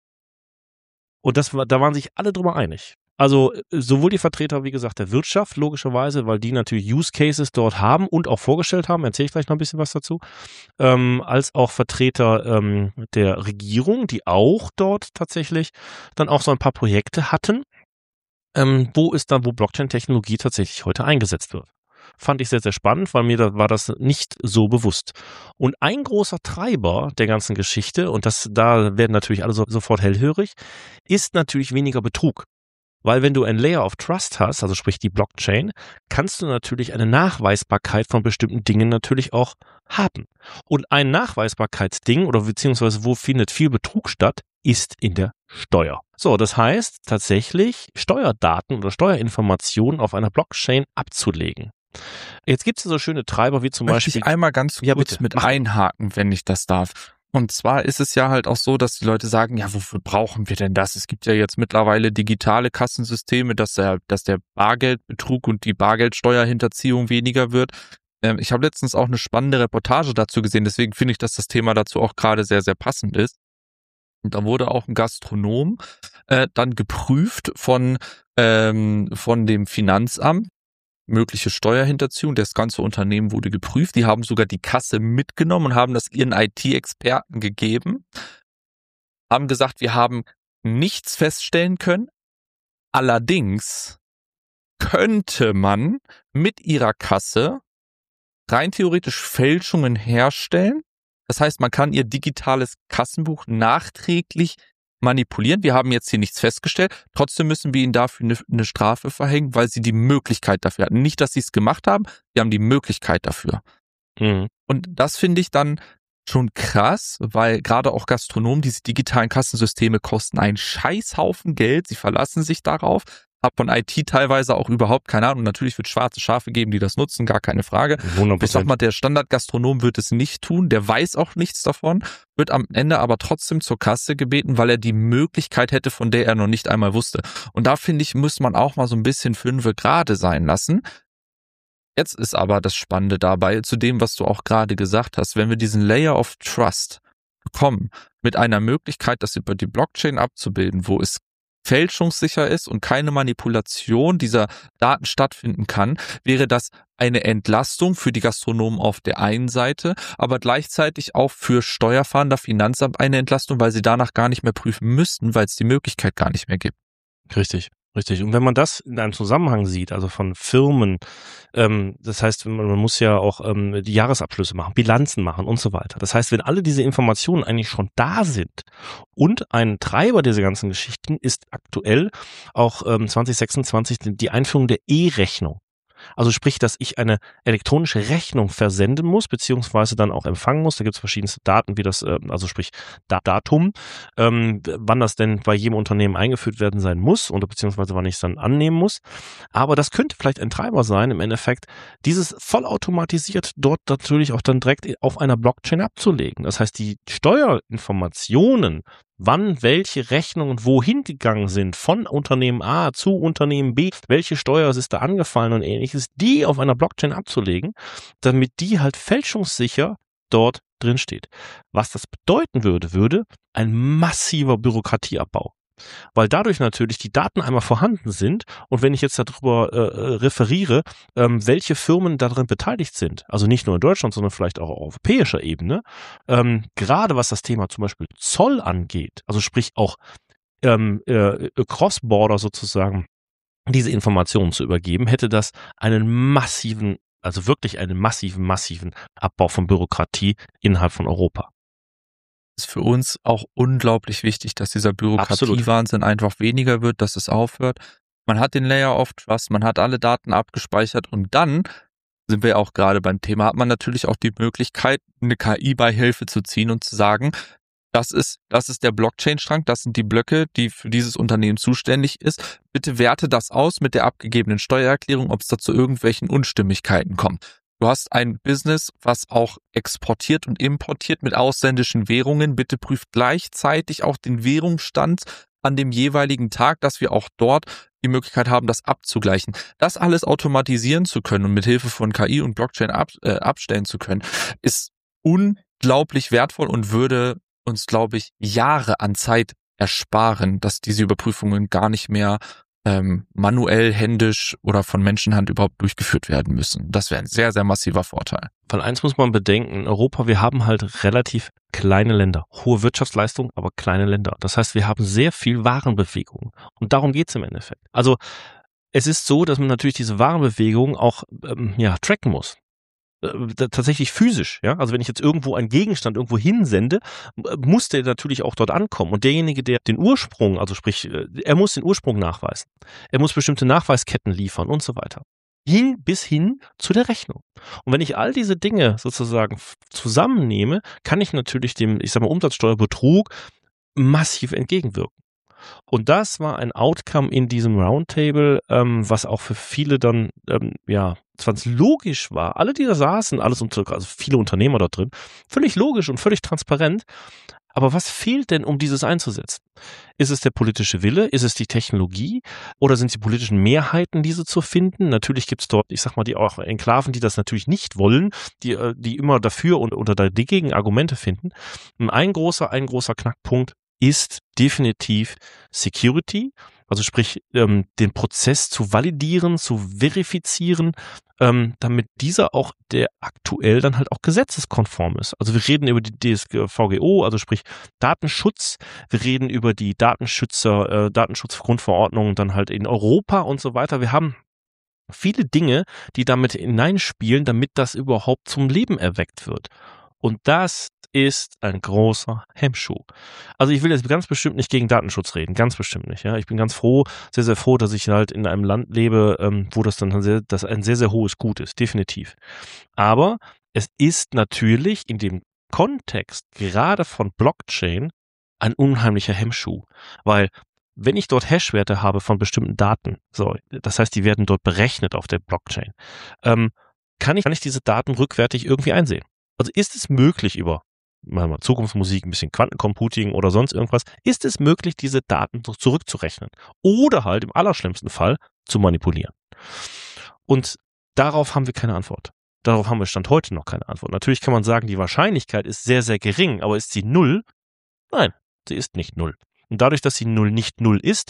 Und da waren sich alle drüber einig. Also sowohl die Vertreter, wie gesagt, der Wirtschaft, logischerweise, weil die natürlich Use Cases dort haben und auch vorgestellt haben, erzähle ich gleich noch ein bisschen was dazu, als auch Vertreter der Regierung, die auch dort tatsächlich dann auch so ein paar Projekte hatten, wo Blockchain-Technologie tatsächlich heute eingesetzt wird. Fand ich sehr, sehr spannend, weil war das nicht so bewusst. Und ein großer Treiber der ganzen Geschichte, und da werden natürlich alle sofort hellhörig, ist natürlich weniger Betrug. Weil wenn du ein Layer of Trust hast, also sprich die Blockchain, kannst du natürlich eine Nachweisbarkeit von bestimmten Dingen natürlich auch haben. Und ein Nachweisbarkeitsding oder beziehungsweise wo findet viel Betrug statt, ist in der Steuer. So, das heißt tatsächlich Steuerdaten oder Steuerinformationen auf einer Blockchain abzulegen. Jetzt gibt es so schöne Treiber wie zum Beispiel... Möchte ich einmal ganz kurz mit einhaken, wenn ich das darf. Und zwar ist es ja halt auch so, dass die Leute sagen, ja, wofür brauchen wir denn das? Es gibt ja jetzt mittlerweile digitale Kassensysteme, dass der Bargeldbetrug und die Bargeldsteuerhinterziehung weniger wird. Ich habe letztens auch eine spannende Reportage dazu gesehen, deswegen finde ich, dass das Thema dazu auch gerade sehr, sehr passend ist. Und da wurde auch ein Gastronom dann geprüft von dem Finanzamt, mögliche Steuerhinterziehung. Das ganze Unternehmen wurde geprüft. Die haben sogar die Kasse mitgenommen und haben das ihren IT-Experten gegeben. Haben gesagt, wir haben nichts feststellen können. Allerdings könnte man mit ihrer Kasse rein theoretisch Fälschungen herstellen. Das heißt, man kann ihr digitales Kassenbuch nachträglich manipulieren. Wir haben jetzt hier nichts festgestellt. Trotzdem müssen wir ihnen dafür eine Strafe verhängen, weil sie die Möglichkeit dafür hatten. Nicht, dass sie es gemacht haben, sie haben die Möglichkeit dafür. Mhm. Und das finde ich dann schon krass, weil gerade auch Gastronomen, diese digitalen Kassensysteme kosten einen Scheißhaufen Geld. Sie verlassen sich darauf. Hab von IT teilweise auch überhaupt keine Ahnung. Natürlich wird es schwarze Schafe geben, die das nutzen, gar keine Frage. 100%. Ich sag mal, der Standardgastronom wird es nicht tun, der weiß auch nichts davon, wird am Ende aber trotzdem zur Kasse gebeten, weil er die Möglichkeit hätte, von der er noch nicht einmal wusste. Und da finde ich, muss man auch mal so ein bisschen fünfe gerade sein lassen. Jetzt ist aber das Spannende dabei, zu dem, was du auch gerade gesagt hast, wenn wir diesen Layer of Trust bekommen, mit einer Möglichkeit, das über die Blockchain abzubilden, wo es fälschungssicher ist und keine Manipulation dieser Daten stattfinden kann, wäre das eine Entlastung für die Gastronomen auf der einen Seite, aber gleichzeitig auch für Steuerfahnder, Finanzamt eine Entlastung, weil sie danach gar nicht mehr prüfen müssten, weil es die Möglichkeit gar nicht mehr gibt. Richtig. Richtig. Und wenn man das in einem Zusammenhang sieht, also von Firmen, das heißt, man muss ja auch die Jahresabschlüsse machen, Bilanzen machen und so weiter. Das heißt, wenn alle diese Informationen eigentlich schon da sind und ein Treiber dieser ganzen Geschichten ist aktuell auch 2026 die Einführung der E-Rechnung. Also sprich, dass ich eine elektronische Rechnung versenden muss, beziehungsweise dann auch empfangen muss. Da gibt es verschiedenste Daten, wie das, also sprich Datum, wann das denn bei jedem Unternehmen eingeführt werden sein muss oder beziehungsweise wann ich es dann annehmen muss. Aber das könnte vielleicht ein Treiber sein, im Endeffekt, dieses vollautomatisiert dort natürlich auch dann direkt auf einer Blockchain abzulegen. Das heißt, die Steuerinformationen, wann welche Rechnungen wohin gegangen sind, von Unternehmen A zu Unternehmen B, welche Steuer ist da angefallen und ähnliches, die auf einer Blockchain abzulegen, damit die halt fälschungssicher dort drin steht. Was das bedeuten würde ein massiver Bürokratieabbau. Weil dadurch natürlich die Daten einmal vorhanden sind und wenn ich jetzt darüber referiere, welche Firmen darin beteiligt sind, also nicht nur in Deutschland, sondern vielleicht auch auf europäischer Ebene, gerade was das Thema zum Beispiel Zoll angeht, also sprich auch Cross-Border sozusagen, diese Informationen zu übergeben, hätte das einen massiven, also wirklich einen massiven Abbau von Bürokratie innerhalb von Europa. Ist für uns auch unglaublich wichtig, dass dieser Bürokratiewahnsinn einfach weniger wird, dass es aufhört. Man hat den Layer of Trust, man hat alle Daten abgespeichert und dann sind wir auch gerade beim Thema, hat man natürlich auch die Möglichkeit, eine KI-Beihilfe zu ziehen und zu sagen, das ist der Blockchain-Strang, das sind die Blöcke, die für dieses Unternehmen zuständig ist. Bitte werte das aus mit der abgegebenen Steuererklärung, ob es da zu irgendwelchen Unstimmigkeiten kommt. Du hast ein Business, was auch exportiert und importiert mit ausländischen Währungen. Bitte prüft gleichzeitig auch den Währungsstand an dem jeweiligen Tag, dass wir auch dort die Möglichkeit haben, das abzugleichen. Das alles automatisieren zu können und mit Hilfe von KI und Blockchain abstellen zu können, ist unglaublich wertvoll und würde uns, glaube ich, Jahre an Zeit ersparen, dass diese Überprüfungen gar nicht mehr manuell, händisch oder von Menschenhand überhaupt durchgeführt werden müssen. Das wäre ein sehr, sehr massiver Vorteil. Weil eins muss man bedenken, in Europa, wir haben halt relativ kleine Länder, hohe Wirtschaftsleistung, aber kleine Länder. Das heißt, wir haben sehr viel Warenbewegung und darum geht's im Endeffekt. Also es ist so, dass man natürlich diese Warenbewegung auch tracken muss. Tatsächlich physisch, ja. Also wenn ich jetzt irgendwo einen Gegenstand irgendwo hinsende, muss der natürlich auch dort ankommen. Und derjenige, der den Ursprung, also sprich, er muss den Ursprung nachweisen. Er muss bestimmte Nachweisketten liefern und so weiter. Bis hin zu der Rechnung. Und wenn ich all diese Dinge sozusagen zusammennehme, kann ich natürlich dem, Umsatzsteuerbetrug massiv entgegenwirken. Und das war ein Outcome in diesem Roundtable, was auch für viele dann, zwar logisch war. Alle, die da saßen, also viele Unternehmer dort drin, völlig logisch und völlig transparent. Aber was fehlt denn, um dieses einzusetzen? Ist es der politische Wille? Ist es die Technologie? Oder sind es die politischen Mehrheiten, diese zu finden? Natürlich gibt es dort, ich sag mal, die auch Enklaven, die das natürlich nicht wollen, die immer dafür oder dagegen Argumente finden. Ein großer Knackpunkt ist definitiv Security, also sprich den Prozess zu validieren, zu verifizieren, damit dieser auch der aktuell dann halt auch gesetzeskonform ist. Also wir reden über die DSGVO, also sprich Datenschutz, wir reden über die Datenschutzgrundverordnung dann halt in Europa und so weiter. Wir haben viele Dinge, die damit hineinspielen, damit das überhaupt zum Leben erweckt wird. Und das ist ein großer Hemmschuh. Also ich will jetzt ganz bestimmt nicht gegen Datenschutz reden, ganz bestimmt nicht. Ja, ich bin ganz froh, sehr, sehr froh, dass ich halt in einem Land lebe, wo das dann das ein sehr, sehr hohes Gut ist, definitiv. Aber es ist natürlich in dem Kontext gerade von Blockchain ein unheimlicher Hemmschuh, weil wenn ich dort Hashwerte habe von bestimmten Daten, so, das heißt, die werden dort berechnet auf der Blockchain, kann ich diese Daten rückwärtig irgendwie einsehen. Also ist es möglich über Zukunftsmusik, ein bisschen Quantencomputing oder sonst irgendwas, ist es möglich, diese Daten zurückzurechnen oder halt im allerschlimmsten Fall zu manipulieren. Und darauf haben wir keine Antwort. Darauf haben wir Stand heute noch keine Antwort. Natürlich kann man sagen, die Wahrscheinlichkeit ist sehr, sehr gering, aber ist sie 0? Nein, sie ist nicht 0. Und dadurch, dass sie 0 nicht 0 ist,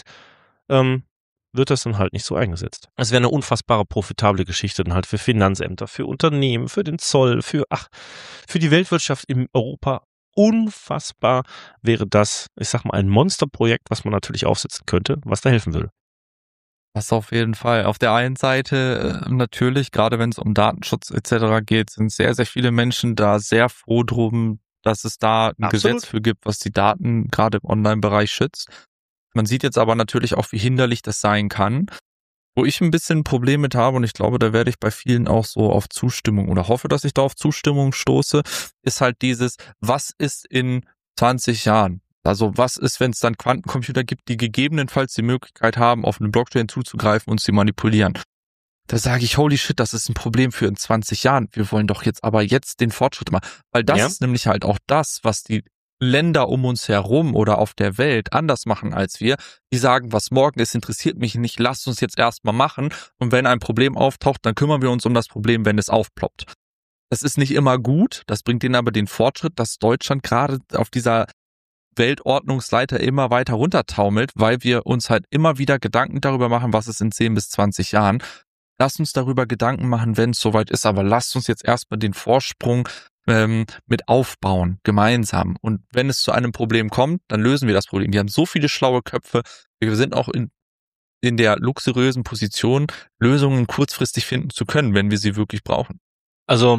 wird das dann halt nicht so eingesetzt. Es wäre eine unfassbare profitable Geschichte dann halt für Finanzämter, für Unternehmen, für den Zoll, für die Weltwirtschaft in Europa. Unfassbar wäre das, ich sag mal, ein Monsterprojekt, was man natürlich aufsetzen könnte, was da helfen würde. Das auf jeden Fall. Auf der einen Seite natürlich, gerade wenn es um Datenschutz etc. geht, sind sehr, sehr viele Menschen da sehr froh drum, dass es da ein Gesetz für gibt, was die Daten gerade im Online-Bereich schützt. Man sieht jetzt aber natürlich auch, wie hinderlich das sein kann. Wo ich ein bisschen ein Problem mit habe, und ich glaube, da werde ich bei vielen auch so auf Zustimmung oder hoffe, dass ich da auf Zustimmung stoße, ist halt dieses, was ist in 20 Jahren? Also was ist, wenn es dann Quantencomputer gibt, die gegebenenfalls die Möglichkeit haben, auf eine Blockchain zuzugreifen und sie manipulieren? Da sage ich, holy shit, das ist ein Problem für in 20 Jahren. Wir wollen doch jetzt den Fortschritt machen. Weil das ist nämlich halt auch das, was die Länder um uns herum oder auf der Welt anders machen als wir. Die sagen, was morgen ist, interessiert mich nicht, lasst uns jetzt erstmal machen. Und wenn ein Problem auftaucht, dann kümmern wir uns um das Problem, wenn es aufploppt. Das ist nicht immer gut, das bringt ihnen aber den Fortschritt, dass Deutschland gerade auf dieser Weltordnungsleiter immer weiter runtertaumelt, weil wir uns halt immer wieder Gedanken darüber machen, was ist in 10 bis 20 Jahren. Lasst uns darüber Gedanken machen, wenn es soweit ist, aber lasst uns jetzt erstmal den Vorsprung mit aufbauen, gemeinsam. Und wenn es zu einem Problem kommt, dann lösen wir das Problem. Wir haben so viele schlaue Köpfe, wir sind auch in der luxuriösen Position, Lösungen kurzfristig finden zu können, wenn wir sie wirklich brauchen. Also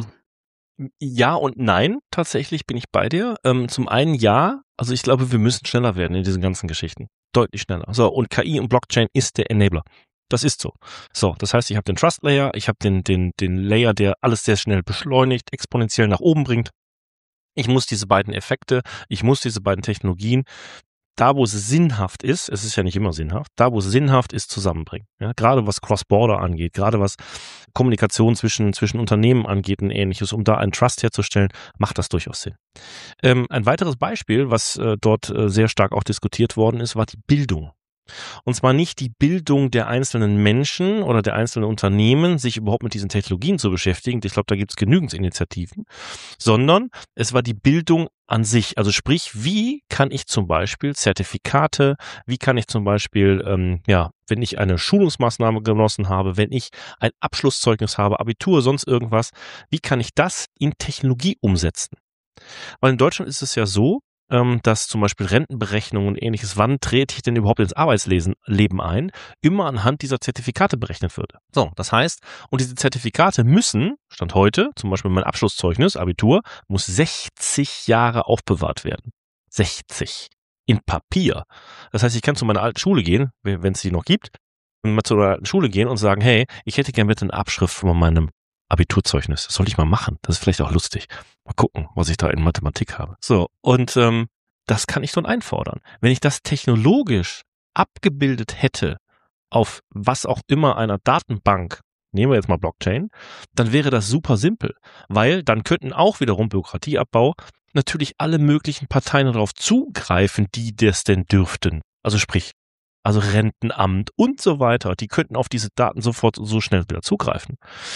ja und nein, tatsächlich bin ich bei dir. Zum einen ja, also ich glaube, wir müssen schneller werden in diesen ganzen Geschichten. Deutlich schneller. So, und KI und Blockchain ist der Enabler. Das ist so. So, das heißt, ich habe den Trust Layer, ich habe den Layer, der alles sehr schnell beschleunigt, exponentiell nach oben bringt. Ich muss diese beiden Effekte, ich muss diese beiden Technologien, da wo es sinnhaft ist, es ist ja nicht immer sinnhaft, da wo es sinnhaft ist, zusammenbringen. Ja, gerade was Cross-Border angeht, gerade was Kommunikation zwischen Unternehmen angeht und ähnliches, um da einen Trust herzustellen, macht das durchaus Sinn. Ein weiteres Beispiel, was dort sehr stark auch diskutiert worden ist, war die Bildung. Und zwar nicht die Bildung der einzelnen Menschen oder der einzelnen Unternehmen, sich überhaupt mit diesen Technologien zu beschäftigen. Ich glaube, da gibt es genügend Initiativen, sondern es war die Bildung an sich. Also sprich, wie kann ich zum Beispiel Zertifikate, wie kann ich zum Beispiel, wenn ich eine Schulungsmaßnahme genossen habe, wenn ich ein Abschlusszeugnis habe, Abitur, sonst irgendwas, wie kann ich das in Technologie umsetzen? Weil in Deutschland ist es ja so, dass zum Beispiel Rentenberechnungen und ähnliches, wann trete ich denn überhaupt ins Arbeitsleben ein, immer anhand dieser Zertifikate berechnet wird. So, das heißt, und diese Zertifikate müssen, Stand heute, zum Beispiel mein Abschlusszeugnis, Abitur, muss 60 Jahre aufbewahrt werden. 60. In Papier. Das heißt, ich kann zu meiner alten Schule gehen, wenn es die noch gibt, und mal zu einer alten Schule gehen und sagen, hey, ich hätte gerne bitte eine Abschrift von meinem Abiturzeugnis. Das soll ich mal machen. Das ist vielleicht auch lustig. Mal gucken, was ich da in Mathematik habe. So, und das kann ich dann einfordern. Wenn ich das technologisch abgebildet hätte auf was auch immer einer Datenbank, nehmen wir jetzt mal Blockchain, dann wäre das super simpel, weil dann könnten auch wiederum Bürokratieabbau natürlich alle möglichen Parteien darauf zugreifen, die das denn dürften. Also sprich, also Rentenamt und so weiter, die könnten auf diese Daten sofort so schnell wieder zugreifen.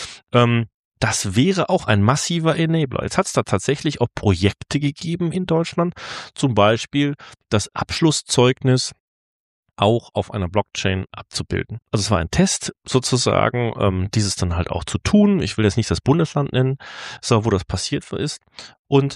Das wäre auch ein massiver Enabler. Jetzt hat es da tatsächlich auch Projekte gegeben in Deutschland, zum Beispiel das Abschlusszeugnis auch auf einer Blockchain abzubilden. Also es war ein Test sozusagen, dieses dann halt auch zu tun. Ich will jetzt nicht das Bundesland nennen, so wo das passiert ist. Und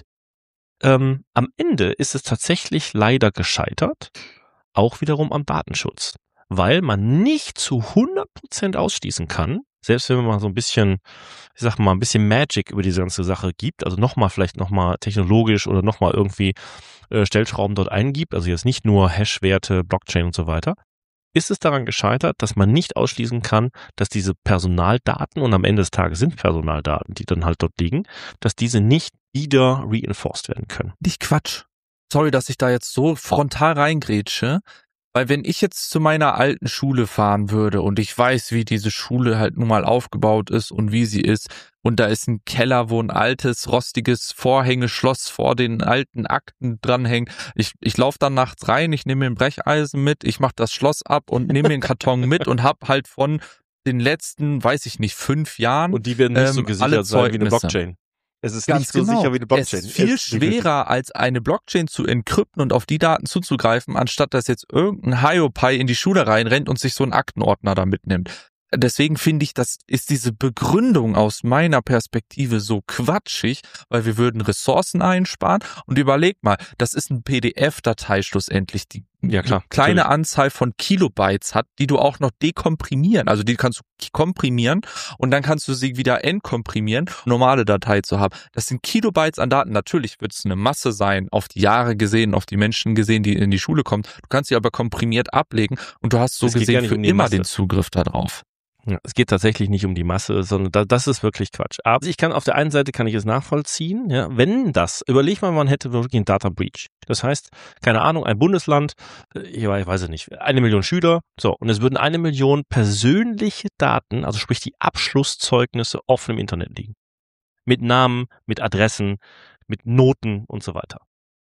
am Ende ist es tatsächlich leider gescheitert, auch wiederum am Datenschutz, weil man nicht zu 100% ausschließen kann, selbst wenn man mal so ein bisschen, ich sag mal, ein bisschen Magic über diese ganze Sache gibt, also vielleicht nochmal technologisch oder nochmal irgendwie Stellschrauben dort eingibt, also jetzt nicht nur Hashwerte, Blockchain und so weiter, ist es daran gescheitert, dass man nicht ausschließen kann, dass diese Personaldaten, und am Ende des Tages sind Personaldaten, die dann halt dort liegen, dass diese nicht wieder reinforced werden können. Nicht Quatsch. Sorry, dass ich da jetzt so frontal reingrätsche, weil wenn ich jetzt zu meiner alten Schule fahren würde und ich weiß, wie diese Schule halt nun mal aufgebaut ist und wie sie ist und da ist ein Keller, wo ein altes, rostiges Vorhängeschloss vor den alten Akten dranhängt. Ich laufe dann nachts rein, ich nehme mir ein Brecheisen mit, ich mache das Schloss ab und nehme mir einen Karton mit und hab halt von den letzten, weiß ich nicht, 5 Jahren und die werden nicht so gesichert sein wie eine Blockchain. Es ist ganz nicht so genau. sicher wie eine Blockchain. Es ist viel schwerer, als eine Blockchain zu entkrypten und auf die Daten zuzugreifen, anstatt dass jetzt irgendein Hiopai in die Schule reinrennt und sich so einen Aktenordner da mitnimmt. Deswegen finde ich, das ist diese Begründung aus meiner Perspektive so quatschig, weil wir würden Ressourcen einsparen und überleg mal, das ist eine PDF-Datei schlussendlich, die Ja, klar, eine kleine natürlich. Anzahl von Kilobytes hat, die du auch noch dekomprimieren, also die kannst du komprimieren und dann kannst du sie wieder entkomprimieren, normale Datei zu haben. Das sind Kilobytes an Daten. Natürlich wird es eine Masse sein, auf die Jahre gesehen, auf die Menschen gesehen, die in die Schule kommen. Du kannst sie aber komprimiert ablegen und du hast so Es geht gar gesehen nicht für um die immer Masse. den Zugriff darauf. Ja, es geht tatsächlich nicht um die Masse, sondern das ist wirklich Quatsch. Aber ich kann auf der einen Seite kann ich es nachvollziehen, ja, überleg mal, man hätte wirklich einen Data Breach. Das heißt, keine Ahnung, ein Bundesland, ich weiß es nicht, 1 Million Schüler, so, und es würden 1 Million persönliche Daten, also sprich die Abschlusszeugnisse offen im Internet liegen. Mit Namen, mit Adressen, mit Noten und so weiter.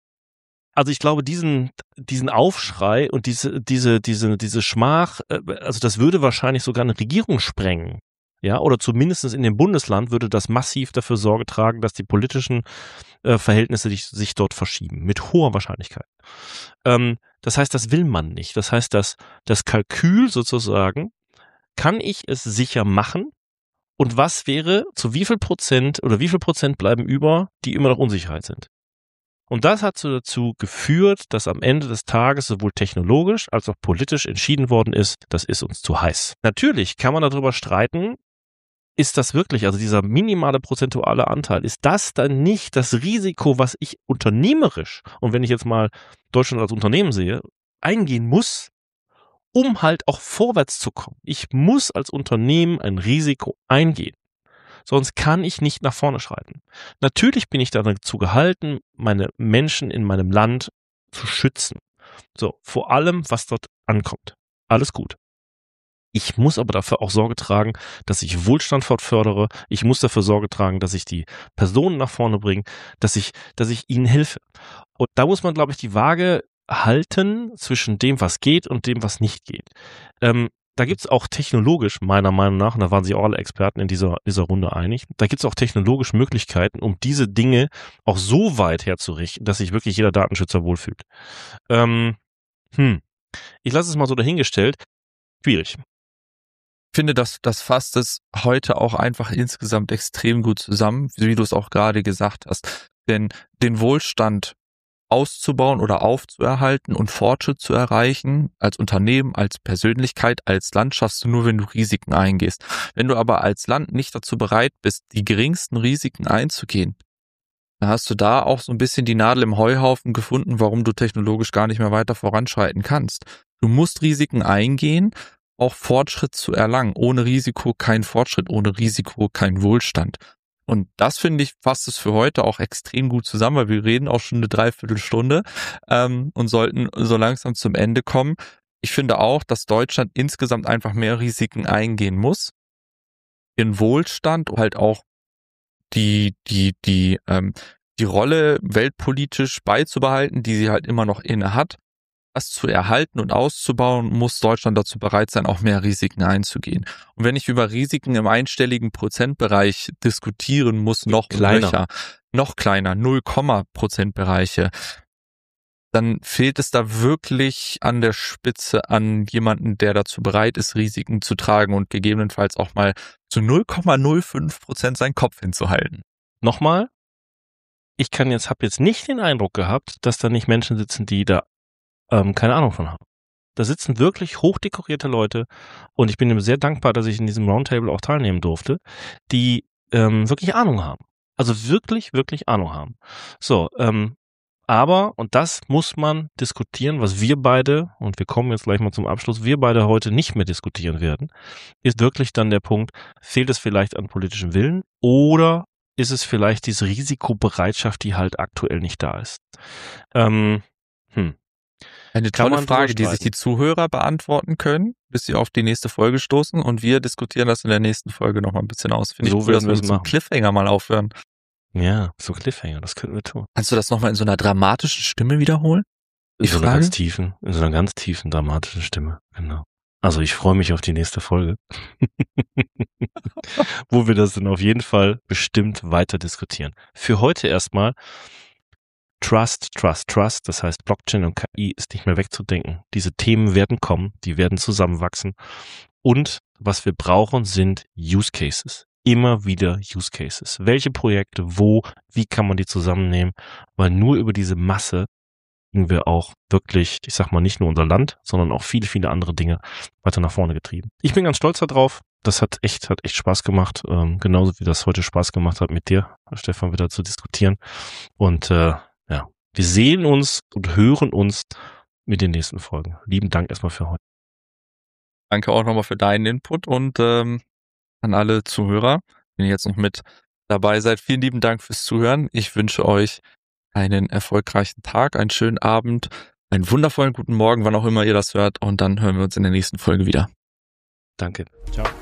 Also ich glaube, diesen Aufschrei und diese Schmach, also das würde wahrscheinlich sogar eine Regierung sprengen. Ja, oder zumindest in dem Bundesland würde das massiv dafür Sorge tragen, dass die politischen Verhältnisse sich dort verschieben. Mit hoher Wahrscheinlichkeit. Das heißt, das will man nicht. Das heißt, dass das Kalkül sozusagen, kann ich es sicher machen? Und was wäre, zu wie viel Prozent bleiben über, die immer noch Unsicherheit sind? Und das hat so dazu geführt, dass am Ende des Tages sowohl technologisch als auch politisch entschieden worden ist, das ist uns zu heiß. Natürlich kann man darüber streiten, ist das wirklich, also dieser minimale prozentuale Anteil, ist das dann nicht das Risiko, was ich unternehmerisch, und wenn ich jetzt mal Deutschland als Unternehmen sehe, eingehen muss, um halt auch vorwärts zu kommen. Ich muss als Unternehmen ein Risiko eingehen. Sonst kann ich nicht nach vorne schreiten. Natürlich bin ich dazu gehalten, meine Menschen in meinem Land zu schützen. So, vor allem, was dort ankommt. Alles gut. Ich muss aber dafür auch Sorge tragen, dass ich Wohlstand fortfördere. Ich muss dafür Sorge tragen, dass ich die Personen nach vorne bringe, dass ich ihnen helfe. Und da muss man, glaube ich, die Waage halten zwischen dem, was geht und dem, was nicht geht. Da gibt es auch technologisch, meiner Meinung nach, und da waren sich auch alle Experten in dieser Runde einig, da gibt es auch technologisch Möglichkeiten, um diese Dinge auch so weit herzurichten, dass sich wirklich jeder Datenschützer wohlfühlt. Ich lasse es mal so dahingestellt. Schwierig. Ich finde, das fasst es heute auch einfach insgesamt extrem gut zusammen, wie du es auch gerade gesagt hast. Denn den Wohlstand auszubauen oder aufzuerhalten und Fortschritt zu erreichen, als Unternehmen, als Persönlichkeit, als Land schaffst du nur, wenn du Risiken eingehst. Wenn du aber als Land nicht dazu bereit bist, die geringsten Risiken einzugehen, dann hast du da auch so ein bisschen die Nadel im Heuhaufen gefunden, warum du technologisch gar nicht mehr weiter voranschreiten kannst. Du musst Risiken eingehen, auch Fortschritt zu erlangen. Ohne Risiko kein Fortschritt, ohne Risiko kein Wohlstand. Und das, finde ich, fasst es für heute auch extrem gut zusammen, weil wir reden auch schon eine Dreiviertelstunde und sollten so langsam zum Ende kommen. Ich finde auch, dass Deutschland insgesamt einfach mehr Risiken eingehen muss. Den Wohlstand, halt auch die Rolle weltpolitisch beizubehalten, die sie halt immer noch inne hat. Das zu erhalten und auszubauen, muss Deutschland dazu bereit sein, auch mehr Risiken einzugehen. Und wenn ich über Risiken im einstelligen Prozentbereich diskutieren muss, noch kleiner, 0, Prozentbereiche, dann fehlt es da wirklich an der Spitze an jemanden, der dazu bereit ist, Risiken zu tragen und gegebenenfalls auch mal zu 0,05% seinen Kopf hinzuhalten. Nochmal, habe jetzt nicht den Eindruck gehabt, dass da nicht Menschen sitzen, die da keine Ahnung von haben. Da sitzen wirklich hochdekorierte Leute und ich bin ihm sehr dankbar, dass ich in diesem Roundtable auch teilnehmen durfte, die wirklich Ahnung haben. Also wirklich, wirklich Ahnung haben. So, aber, und das muss man diskutieren, was wir beide, und wir kommen jetzt gleich mal zum Abschluss, wir beide heute nicht mehr diskutieren werden, ist wirklich dann der Punkt, fehlt es vielleicht an politischem Willen oder ist es vielleicht diese Risikobereitschaft, die halt aktuell nicht da ist? Eine tolle Frage, die sich die Zuhörer beantworten können, bis sie auf die nächste Folge stoßen und wir diskutieren das in der nächsten Folge nochmal ein bisschen aus. Finde ich cool, dass wir zum Cliffhanger mal aufhören. Ja, so Cliffhanger, das könnten wir tun. Kannst du das nochmal in so einer dramatischen Stimme wiederholen? In so einer ganz tiefen, dramatischen Stimme, genau. Also ich freue mich auf die nächste Folge, wo wir das dann auf jeden Fall bestimmt weiter diskutieren. Für heute erstmal Trust. Das heißt, Blockchain und KI ist nicht mehr wegzudenken. Diese Themen werden kommen, die werden zusammenwachsen. Und was wir brauchen, sind Use Cases. Immer wieder Use Cases. Welche Projekte, wie kann man die zusammennehmen? Weil nur über diese Masse kriegen wir auch wirklich, ich sag mal, nicht nur unser Land, sondern auch viele, viele andere Dinge weiter nach vorne getrieben. Ich bin ganz stolz darauf. Das hat echt Spaß gemacht. Genauso wie das heute Spaß gemacht hat, mit dir, Stefan, wieder zu diskutieren. Und wir sehen uns und hören uns mit den nächsten Folgen. Lieben Dank erstmal für heute. Danke auch nochmal für deinen Input und an alle Zuhörer, wenn ihr jetzt noch mit dabei seid. Vielen lieben Dank fürs Zuhören. Ich wünsche euch einen erfolgreichen Tag, einen schönen Abend, einen wundervollen guten Morgen, wann auch immer ihr das hört. Und dann hören wir uns in der nächsten Folge wieder. Danke. Ciao.